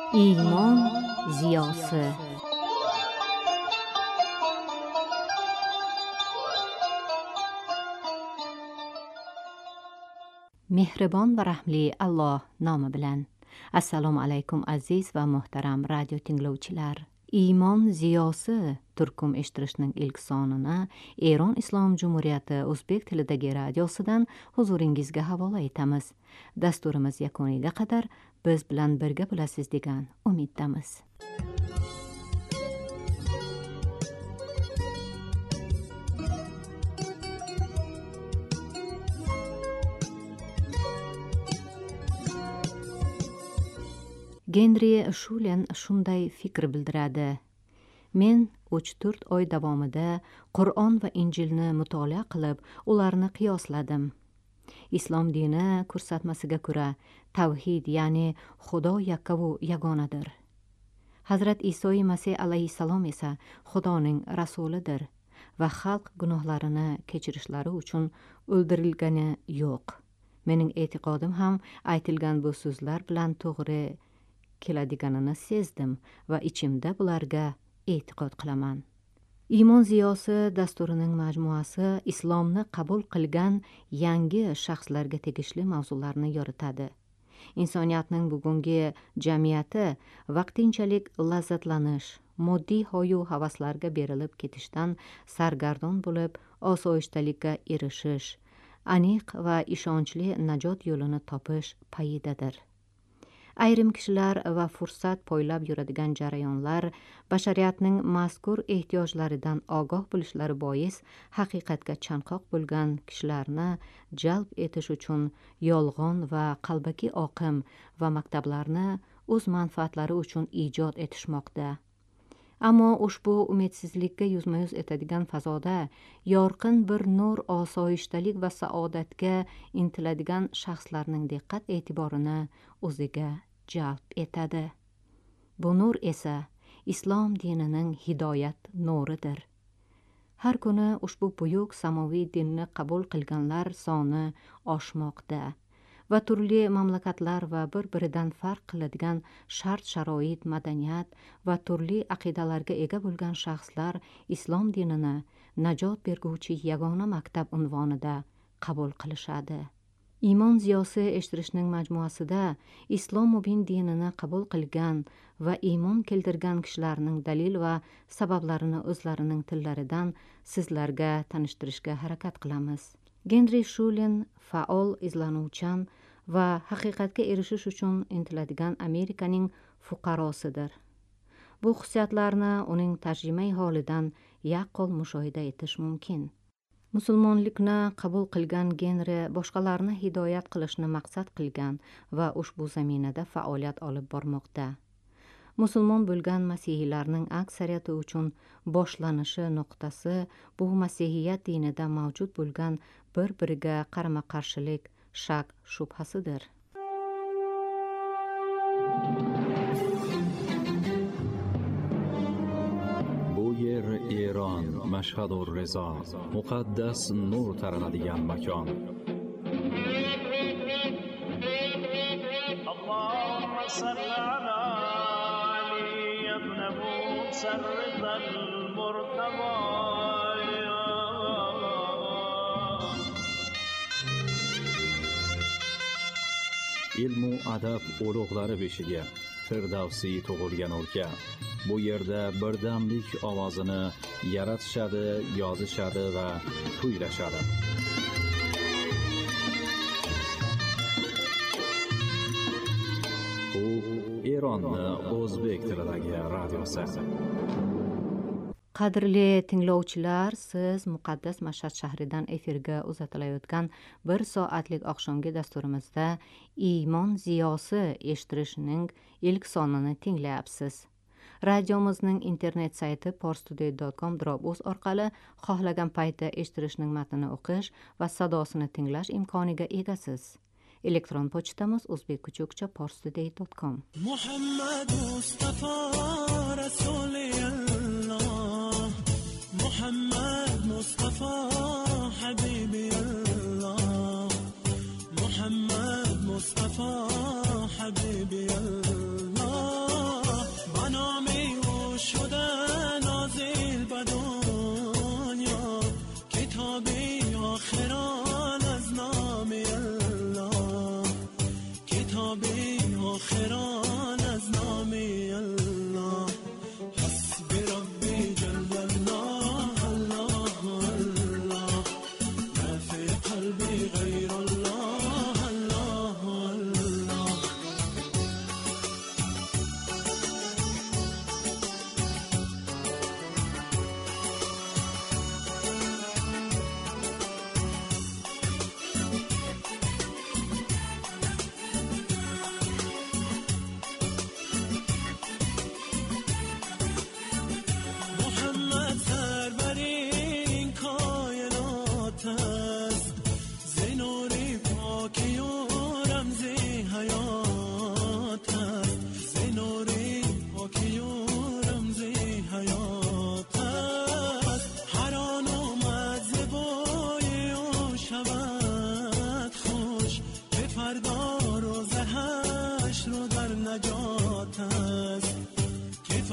ایمان زیاسه مهربان و رحمli Allah namı bilen. Assalomu alaykum aziz va muhtaram radio tinglovchilar. Iymon ziyosi turkum eshittirishning ilk sonini Eron Islom Jumhuriyati o'zbek tilidagi radiosidan huzuringizga havola etamiz. Dasturimiz yakuniga qadar biz bilan birga bo'lasiz degan umiddamiz. Genri Shulen shunday fikr bildiradi. Men 3-4 oy davomida Qur'on va Injilni mutolaa qilib, ularni qiyosladim. Islom dini ko'rsatmasiga ko'ra, tavhid, ya'ni Xudo yakkavu yagonadir. Hazrat Iso Masih alayhissalom esa Xudoning rasulidir va xalq gunohlarini kechirishlari uchun o'ldirilgani yo'q. Mening e'tiqodim ham aytilgan bu so'zlar bilan to'g'ri keladiganini sezdim va ichimda bularga e'tiqod qilaman. Iymon ziyosi dasturining majmuasi islomni qabul qilgan yangi shaxslarga tegishli mavzularni yoritadi. Insoniyatning bugungi jamiyati vaqtinchalik lazzatlanish, moddiy hoyu havaslarga berilib ketishdan sargardon bo'lib, osoyishtalikka erishish, aniq va ishonchli najot yo'lini topish payidadir. Ayrim kishilar va fursat poylab yuradigan jarayonlar bashariyatning mazkur ehtiyojlaridan ogoh bo'lishlari bois haqiqatga chanqoq bo'lgan kishilarni jalb etish uchun yolg'on va qalbaki oqim va maktablarni o'z manfaatlari uchun ijod etishmoqda. Ammo ushbu umidsizlikka yuzma-yuz etadigan fazoda yorqin bir nur, osoyishtalik va saodatga intiladigan shaxslarning diqqat e'tiborini o'ziga jalb etadi. Bu nur esa islom dinining hidoyat nuridir. Har kuni ushbu buyuk samoviy dinni qabul qilganlar soni oshmoqda va turli mamlakatlar va bir-biridan farq qiladigan shart-sharoit, madaniyat va turli aqidalarga ega bo'lgan shaxslar islom dinini najot berguvchi yagona maktab unvonida qabul qilishadi. Iymon ziyosi eshittirishning majmuasida islom mubin dinini qabul qilgan va iymon keltirgan kishilarning dalil va sabablarini o'zlarining tillaridan sizlarga tanishtirishga harakat qilamiz. Genri Shulen faol, izlanuvchan va haqiqatga erishish uchun intiladigan Amerikaning fuqarosidir. Bu xususiyatlarni uning tarjimai holidan yaqqol mushohida etish mumkin. Musulmonlikni qabul qilgan Genri boshqalarni hidoyat qilishni maqsad qilgan va ushbu zaminada faoliyat olib bormoqda. Musulmon bo'lgan masihiylarning aksariyati uchun boshlanishi nuqtasi bu masihiyat dinida mavjud bo'lgan bir-biriga qarama-qarshilik, shak, shubhasidir. ایران مشهد و رضا مقدس نور ترانadigan makon. اللهم صل على علي ابن موسى الرضا المرتضى. ilm و adab ulug'lari beshiga Firdavsiy tug'ilgan o'lka. Bu yerda birdamlik ovozini yaratishadi, yozishadi va kuylashadi. Bu Eronning o'zbek tilidagi radiosi. Qadrli tinglovchilar, siz muqaddas Mashhad shahridan efirga uzatilayotgan 1 soatlik oqshomgi dasturimizda Iymon ziyosi eshittirishning ilk sonini tinglayapsiz. Radiomizning internet sayti parstoday.com/uz orqali xohlagan paytda eshittirishning matnini o'qish va sadosini tinglash imkoniga egasiz. Elektron pochtamiz o'zbekkuchukcha@parstoday.com. Muhammad Mustafa Rasulullah, Muhammad Mustafa Habibullah, Muhammad Mustafa Habibullah.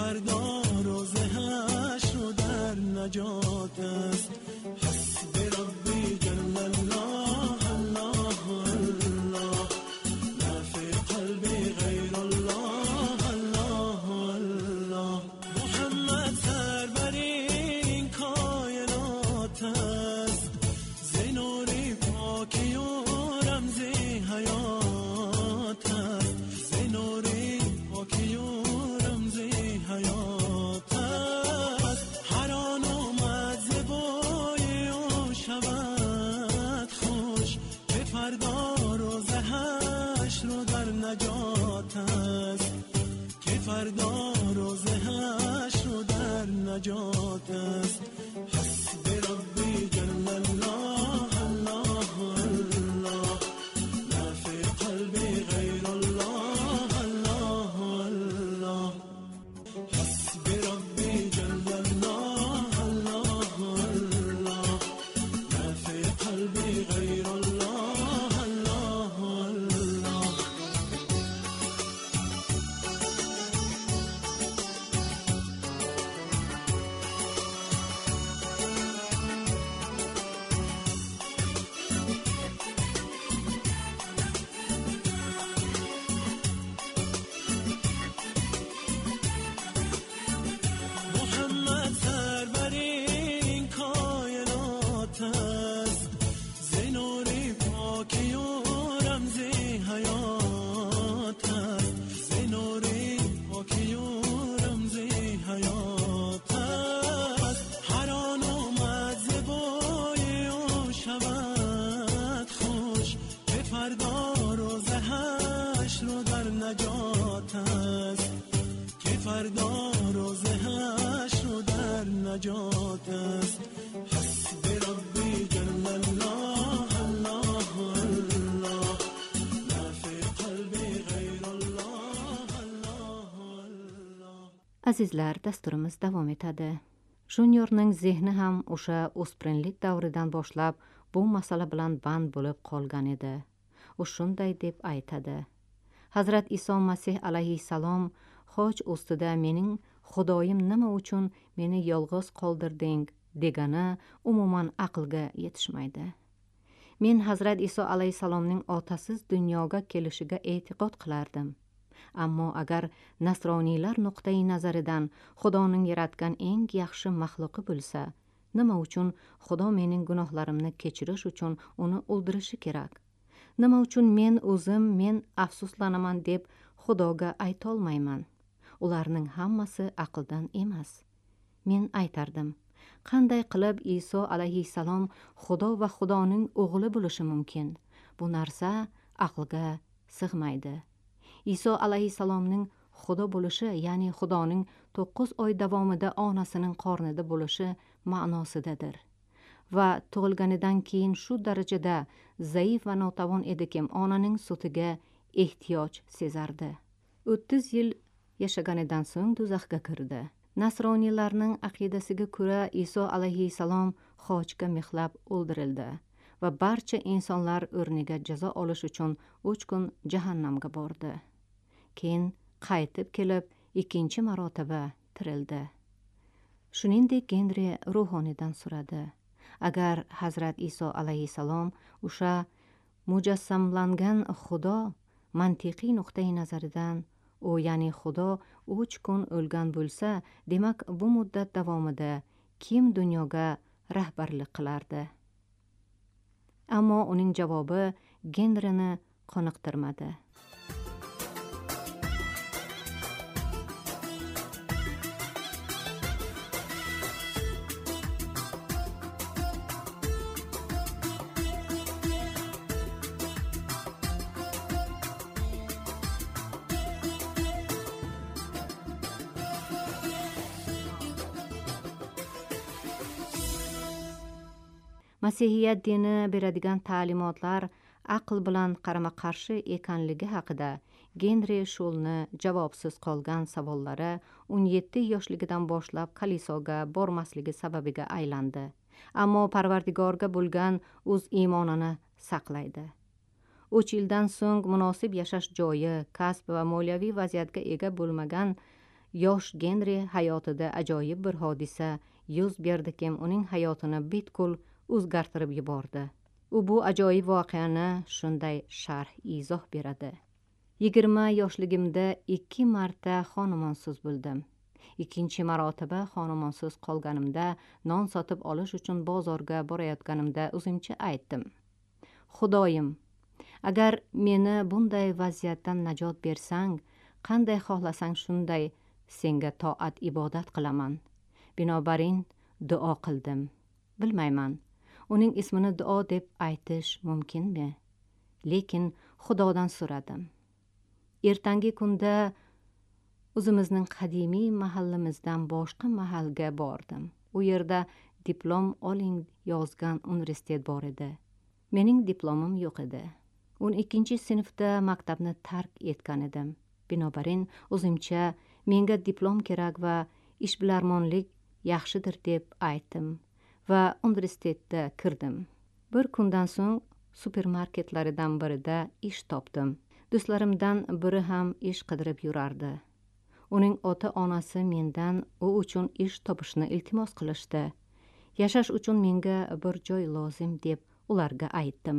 فردا روز حشر و در نجات است. حسبی ربی جل الله الله الله، لا فی قلبی غیر الله الله الله. محمد سرورین کائنات است، زنوری پاکی و رمزی حیات است. زنوری پاکی و رمزی حیات است. هر آن اومد زبای او شود خوش، به فردا روز حشر و در نجات است. که فردا روز حشر و در نجات است. حسبی ربی جل الله الله الله، لا فی قلبی غیر الله الله الله. حسبی ربی جل الله الله الله، لا فی قلبی غیر الله الله الله. محمد سرورین کائنات است، زنوری پاکی و رمزی حیات است. زنوری پاکی و رمزی حیات است. هر آن اومد زبای او شود خوش، به فردا روز حشر و در نجات است. که فردا روز حشر و در نجات است. حسبی ربی جل الله الله الله، لا فی قلبی غیر الله الله الله. Azizlar, dasturimiz davom etadi. Juniorning zehni ham o'sha o'spirinlik davridan boshlab bu masala bilan band bo'lib qolgan edi. U shunday deb aytadi: Hazrat Iso Masih alayhissalom xoch ustida mening Xudoyim nima uchun meni yolg'iz qoldirding degani umuman aqlga yetishmaydi. Men Hazrat Iso alayhissalomning otasiz dunyoga kelishiga e'tiqod qilardim. Ammo agar nasroniylar nuqtai nazaridan Xudoning yaratgan eng yaxshi maxluqi bo'lsa, nima uchun Xudo mening gunohlarimni kechirish uchun uni o'ldirishi kerak? Nima uchun men o'zim men afsuslanaman deb Xudoga aytolmayman? Ularning hammasi aqldan emas. Men aytardim: qanday qilib Iso alayhissalom Xudo va Xudoning o'g'li bo'lishi mumkin? Bu narsa aqlga sig'maydi. Iso alayhissalomning Xudo bo'lishi, ya'ni Xudoning 9 oy davomida onasining qornida bo'lishi ma'nosidadir. Va tug'ilganidan keyin shu darajada zaif va notavon ediki, onaning sutiga ehtiyoj sezardi. 30 yil yashaganidan so'ng do'zaxga kirdi. Nasroniylarning aqidasiga ko'ra Iso alayhissalom xochga mixlab o'ldirildi va barcha insonlar o'rniga jazo olish uchun 3 kun jahannamga bordi. Keyin qaytib kelib 2-chi marotaba tirildi. Shuningdek, Genri ruhoniydan so'radi: agar Hazrat Iso alayhissalom o'sha mujassamlangan Xudo mantiqiy nuqtai nazaridan u, ya'ni Xudo 3 kun o'lgan bo'lsa, demak bu muddat davomida kim dunyoga rahbarlik qilardi? Ammo uning javobi Genrini qoniqtirmadi. Masihiyat dini beradigan ta'limotlar aql bilan qarama-qarshi ekanligi haqida Genri Shulni javobsiz qolgan savollari 17 yoshligidan boshlab kalisoga bormasligi sababiga aylandi. Ammo Parvardigorga bo'lgan o'z iymonini saqlaydi. 3 yildan so'ng munosib yashash joyi, kasb va moliyaviy vaziyatga ega bo'lmagan yosh Genri hayotida ajoyib bir hodisa yuz berdikim uning hayotini butkul o'zgartirib yubordi. U bu ajoyib voqeani shunday sharh izoh beradi. 20 yoshligimda 2 marta xonumonsiz bo'ldim. Ikkinchi marotaba xonumonsiz qolganimda non sotib olish uchun bozorga borayotganimda o'zimcha aytdim: Xudoyim, agar meni bunday vaziyatdan najot bersang, qanday xohlasang shunday senga toat ibodat qilaman. Binobarin duo qildim. Bilmayman, uning ismini duo deb aytish mumkinmi? Lekin Xudodan so'radim. Ertangi kunda o'zimizning qadimiy mahallamizdan boshqa mahalga bordim. U yerda diplom oling yozgan universitet bor edi. Mening diplomim yo'q edi. 12-sinfda maktabni tark etgan edim. Binobarin o'zimcha menga diplom kerak va ishbilarmonlik yaxshidir deb aytdim va universitetga kirdim. Bir kundan so'ng supermarketlaridan birida ish topdim. Do'stlarimdan biri ham ish qidirib yurardi. Uning ota-onasi mendan u uchun ish topishni iltimos qilishdi. Yashash uchun menga bir joy lozim deb ularga aytdim.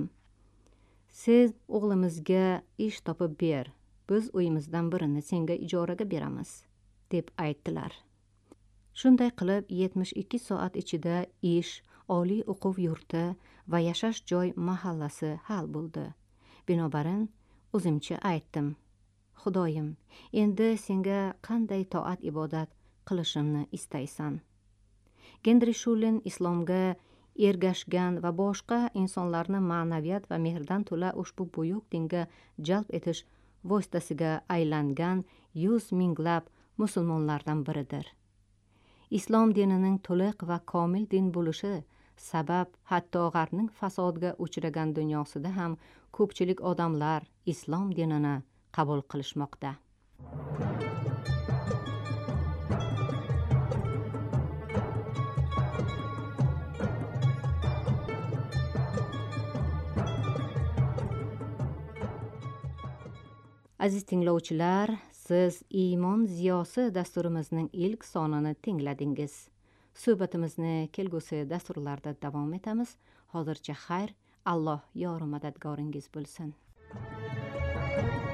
Siz o'g'limizga ish topib ber, biz uyimizdan birini senga ijoraga beramiz, deb aytdilar. Shunday qilib 72 soat ichida ish, oliy o'quv yurti va yashash joy mahallasi hal bo'ldi. Binobarin o'zimcha aytdim: Xudoyim, endi senga qanday toat ibodat qilishimni istaysan? Gendri Shulin islomga ergashgan va boshqa insonlarni ma'naviyat va mehrdan to'la ushbu buyuk dinga jalb etish vositasiga aylangan 100 minglab musulmonlardan biridir. Islom dinining to'liq va komil din bo'lishi sabab hatto g'arbning fasodga uchragan dunyosida ham ko'pchilik odamlar islom dinini qabul qilishmoqda. Aziz tinglovchilar, siz Iymon ziyosi dasturimizning ilk sonini tingladingiz. Suhbatimizni kelgusi dasturlarda davom etamiz. Hozircha xayr, Alloh yor madadgoringiz bo'lsin.